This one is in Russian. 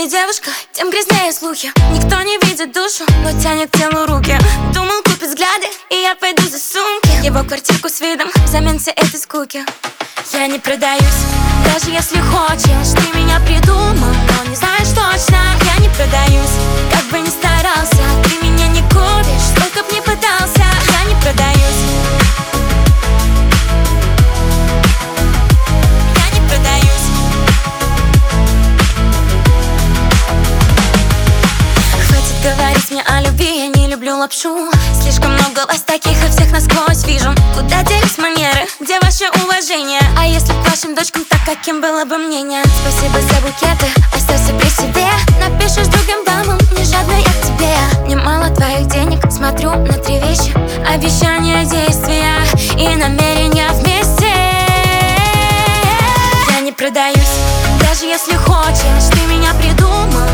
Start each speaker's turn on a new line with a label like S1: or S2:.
S1: девушка, тем грязнее слухи. Никто не видит душу, но тянет к телу руки. Думал, купит взгляды, и я пойду за сумки. Его квартирку с видом взамен всей этой скуки. Я не продаюсь, даже если хочешь ты меня придумал, но не знаешь точно. Я не продаюсь, как бы ни старался, ты меня не купишь, сколько б ни пытался. Я не продаюсь. Я не продаюсь. Хватит говорить мне о любви, я не люблю лапшу. Слишком много вас таких, и всех насквозь вижу. Куда делись манеры, где ваше уважение? А если к вашим дочкам так, каким было бы мнение? Спасибо за букеты, оставься при себе. Напишешь другим дамам, не жадно я к тебе. Мне мало твоих денег, смотрю на три вещи: обещания, действия и намерения вместе. Я не продаюсь, даже если хочешь ты меня придумал,